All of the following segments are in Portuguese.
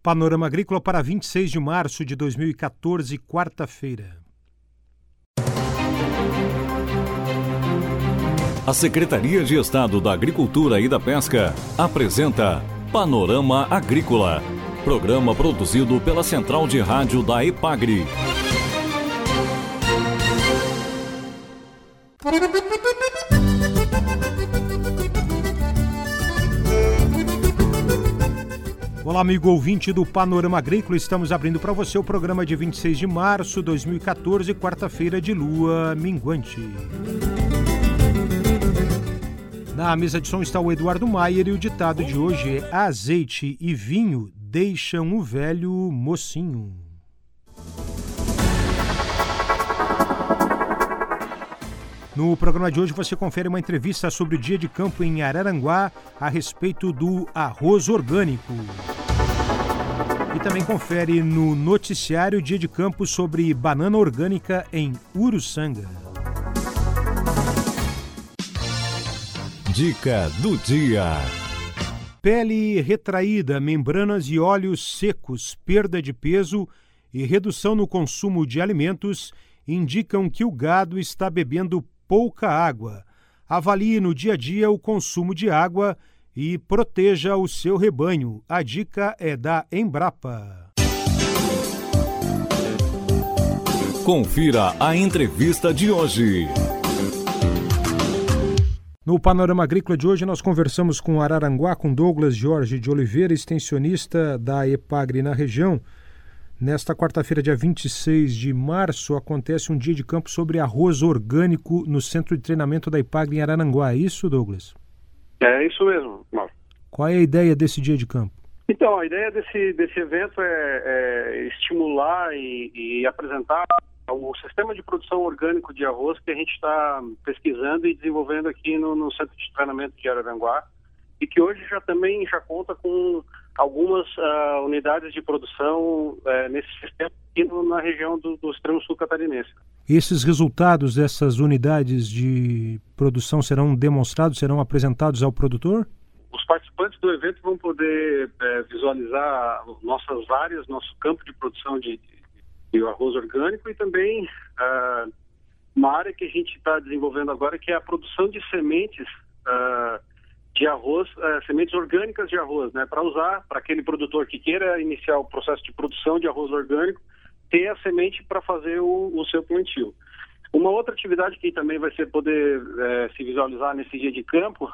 Panorama Agrícola para 26 de março de 2014, quarta-feira. A Secretaria de Estado da Agricultura e da Pesca apresenta Panorama Agrícola, programa produzido pela Central de Rádio da EPAGRE. Olá, amigo ouvinte do Panorama Agrícola. Estamos abrindo para você o programa de 26 de março de 2014, quarta-feira de lua minguante. Na mesa de som está o Eduardo Maier e o ditado de hoje é: azeite e vinho deixam o velho mocinho. No programa de hoje você confere uma entrevista sobre o dia de campo em Araranguá a respeito do arroz orgânico. E também confere no noticiário dia de campo sobre banana orgânica em Uruçanga. Dica do dia. Pele retraída, membranas e óleos secos, perda de peso e redução no consumo de alimentos indicam que o gado está bebendo pouca água. Avalie no dia a dia o consumo de água e proteja o seu rebanho. A dica é da Embrapa. Confira a entrevista de hoje. No Panorama Agrícola de hoje nós conversamos com Araranguá, com Douglas Jorge de Oliveira, extensionista da EPAGRE na região. Nesta quarta-feira, dia 26 de março, acontece um dia de campo sobre arroz orgânico no Centro de Treinamento da EPAGRE em Araranguá. É isso, Douglas? É isso mesmo, Mauro. Qual é a ideia desse dia de campo? Então, a ideia desse evento é estimular e apresentar o sistema de produção orgânico de arroz que a gente está pesquisando e desenvolvendo aqui no Centro de Treinamento de Araranguá, e que hoje já conta com algumas unidades de produção nesse sistema aqui na região do extremo sul catarinense. Esses resultados dessas unidades de produção serão demonstrados, serão apresentados ao produtor? Os participantes do evento vão poder visualizar nossas áreas, nosso campo de produção de arroz orgânico, e também uma área que a gente está desenvolvendo agora, que é a produção de sementes de arroz, sementes orgânicas de arroz, né, para usar para aquele produtor que queira iniciar o processo de produção de arroz orgânico, ter a semente para fazer o seu plantio. Uma outra atividade que também vai ser poder se visualizar nesse dia de campo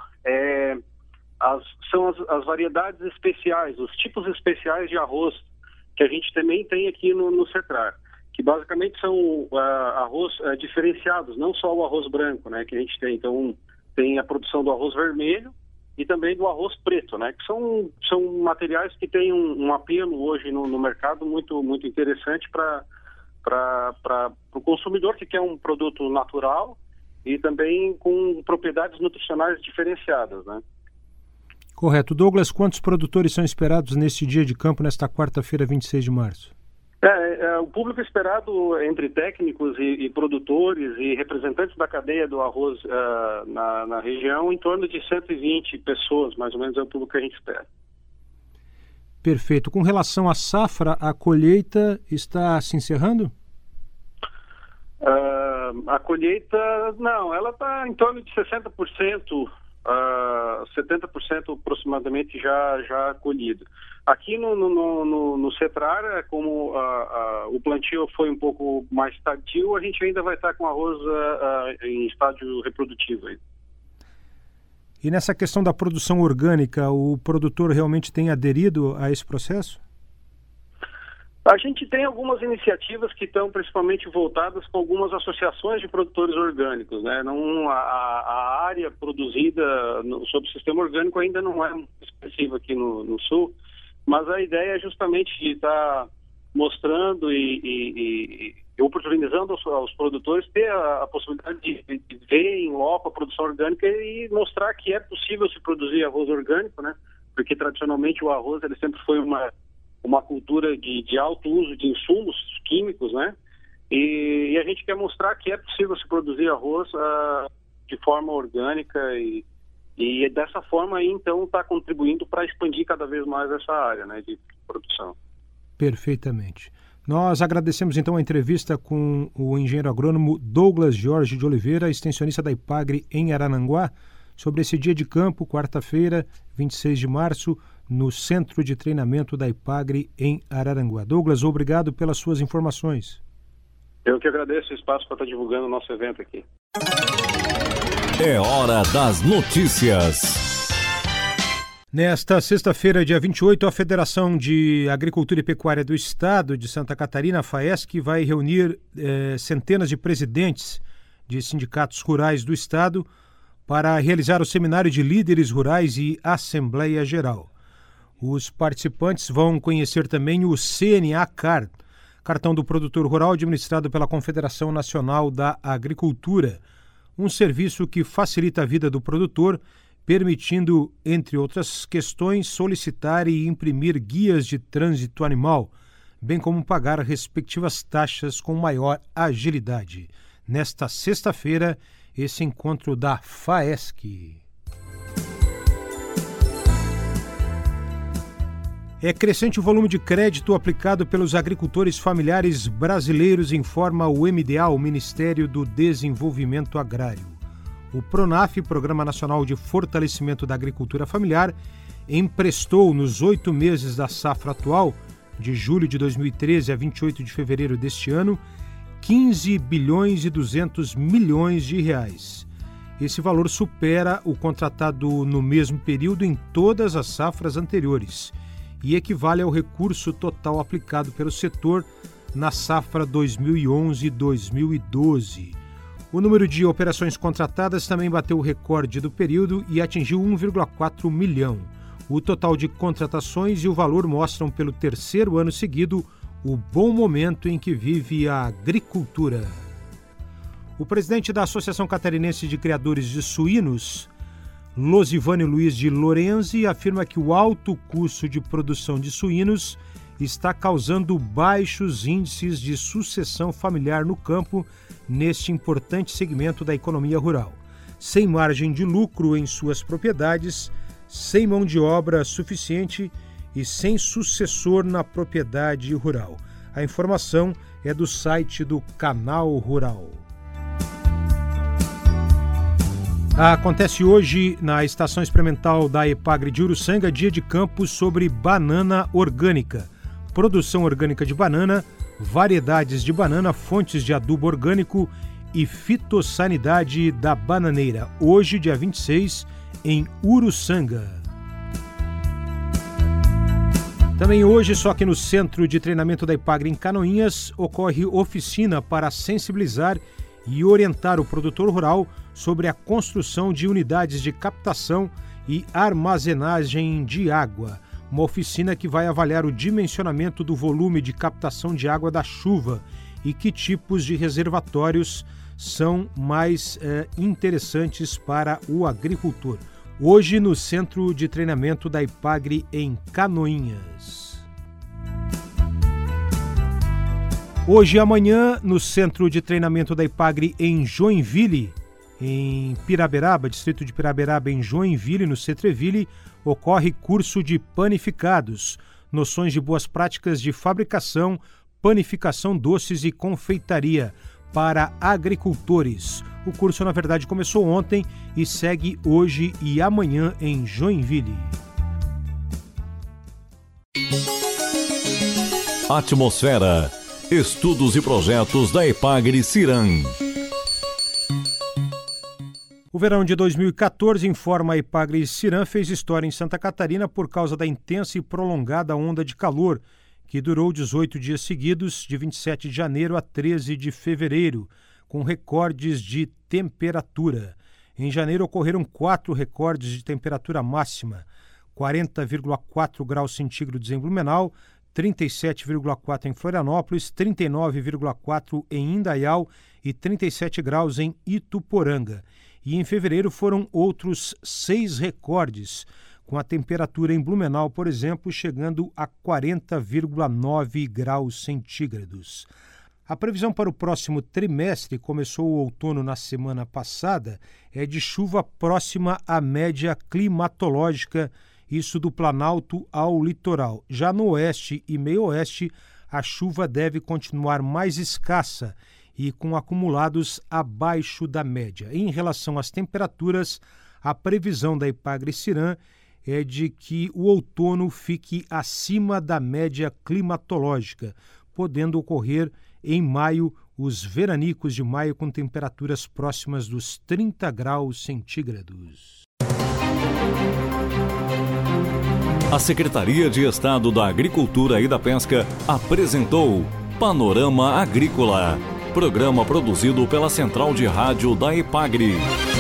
são as variedades especiais, os tipos especiais de arroz que a gente também tem aqui no CETRAR, que basicamente são arroz diferenciados, não só o arroz branco, né, que a gente tem. Então, tem a produção do arroz vermelho e também do arroz preto, né, que são materiais que têm um apelo hoje no mercado muito, muito interessante para o consumidor que quer um produto natural e também com propriedades nutricionais diferenciadas, né. Correto. Douglas, quantos produtores são esperados neste dia de campo, nesta quarta-feira, 26 de março? O público esperado entre técnicos e produtores e representantes da cadeia do arroz na região, em torno de 120 pessoas, mais ou menos, é o público que a gente espera. Perfeito. Com relação à safra, a colheita está se encerrando? A colheita, não, ela está em torno de 60%, 70% aproximadamente já colhido. Aqui no CETRAR, como o plantio foi um pouco mais tardio, a gente ainda vai estar com arroz em estágio reprodutivo aí. E nessa questão da produção orgânica, o produtor realmente tem aderido a esse processo? A gente tem algumas iniciativas que estão principalmente voltadas com algumas associações de produtores orgânicos, né? A área produzida sob o sistema orgânico ainda não é muito expressiva aqui no Sul, mas a ideia é justamente de estar mostrando e oportunizando aos produtores ter a possibilidade de ver em loco a produção orgânica e mostrar que é possível se produzir arroz orgânico, né? Porque tradicionalmente o arroz ele sempre foi uma cultura de alto uso de insumos químicos, né? E a gente quer mostrar que é possível se produzir arroz de forma orgânica e dessa forma aí, então, está contribuindo para expandir cada vez mais essa área, né, de produção. Perfeitamente. Nós agradecemos então a entrevista com o engenheiro agrônomo Douglas Jorge de Oliveira, extensionista da Ipagre em Araranguá, sobre esse dia de campo, quarta-feira, 26 de março, no Centro de Treinamento da Ipagre em Araranguá. Douglas, obrigado pelas suas informações. Eu que agradeço o espaço para estar divulgando o nosso evento aqui. É hora das notícias. Nesta sexta-feira, dia 28, a Federação de Agricultura e Pecuária do Estado de Santa Catarina, a FAESC, vai reunir centenas de presidentes de sindicatos rurais do Estado para realizar o Seminário de Líderes Rurais e Assembleia Geral. Os participantes vão conhecer também o CNA Card, Cartão do Produtor Rural, administrado pela Confederação Nacional da Agricultura, um serviço que facilita a vida do produtor, permitindo, entre outras questões, solicitar e imprimir guias de trânsito animal, bem como pagar respectivas taxas com maior agilidade. Nesta sexta-feira, esse encontro da FAESC. É crescente o volume de crédito aplicado pelos agricultores familiares brasileiros, informa o MDA, o Ministério do Desenvolvimento Agrário. O PRONAF, Programa Nacional de Fortalecimento da Agricultura Familiar, emprestou nos 8 meses da safra atual, de julho de 2013 a 28 de fevereiro deste ano, 15 bilhões e 200 milhões de reais. Esse valor supera o contratado no mesmo período em todas as safras anteriores e equivale ao recurso total aplicado pelo setor na safra 2011-2012. O número de operações contratadas também bateu o recorde do período e atingiu 1,4 milhão. O total de contratações e o valor mostram pelo terceiro ano seguido o bom momento em que vive a agricultura. O presidente da Associação Catarinense de Criadores de Suínos, Losivânio Luiz de Lorenzi, afirma que o alto custo de produção de suínos está causando baixos índices de sucessão familiar no campo neste importante segmento da economia rural. Sem margem de lucro em suas propriedades, sem mão de obra suficiente e sem sucessor na propriedade rural. A informação é do site do Canal Rural. Acontece hoje na Estação Experimental da Ipagre de Uruçanga, dia de campo sobre banana orgânica. Produção orgânica de banana, variedades de banana, fontes de adubo orgânico e fitossanidade da bananeira. Hoje, dia 26, em Uruçanga. Também hoje, só que no Centro de Treinamento da Ipagre em Canoinhas, ocorre oficina para sensibilizar e orientar o produtor rural sobre a construção de unidades de captação e armazenagem de água. Uma oficina que vai avaliar o dimensionamento do volume de captação de água da chuva e que tipos de reservatórios são mais interessantes para o agricultor. Hoje, no Centro de Treinamento da Ipagre em Canoinhas. Hoje e amanhã, no Centro de Treinamento da Ipagre em Joinville, em Piraberaba, distrito de Piraberaba, em Joinville, no Cetreville, ocorre curso de panificados, noções de boas práticas de fabricação, panificação, doces e confeitaria para agricultores. O curso, na verdade, começou ontem e segue hoje e amanhã em Joinville. Atmosfera. Estudos e projetos da Ipagre Ciran. O verão de 2014, informa a Ipagre Ciran, fez história em Santa Catarina por causa da intensa e prolongada onda de calor, que durou 18 dias seguidos, de 27 de janeiro a 13 de fevereiro, com recordes de temperatura. Em janeiro ocorreram 4 recordes de temperatura máxima: 40,4 graus centígrados em Blumenau, 37,4 em Florianópolis, 39,4 em Indaial e 37 graus em Ituporanga. E em fevereiro foram outros 6 recordes, com a temperatura em Blumenau, por exemplo, chegando a 40,9 graus centígrados. A previsão para o próximo trimestre, começou o outono na semana passada, é de chuva próxima à média climatológica isso do Planalto ao litoral. Já no oeste e meio-oeste, a chuva deve continuar mais escassa e com acumulados abaixo da média. Em relação às temperaturas, a previsão da Epagre-Ciran é de que o outono fique acima da média climatológica, podendo ocorrer em maio os veranicos de maio com temperaturas próximas dos 30 graus centígrados. A Secretaria de Estado da Agricultura e da Pesca apresentou Panorama Agrícola, programa produzido pela Central de Rádio da Epagre.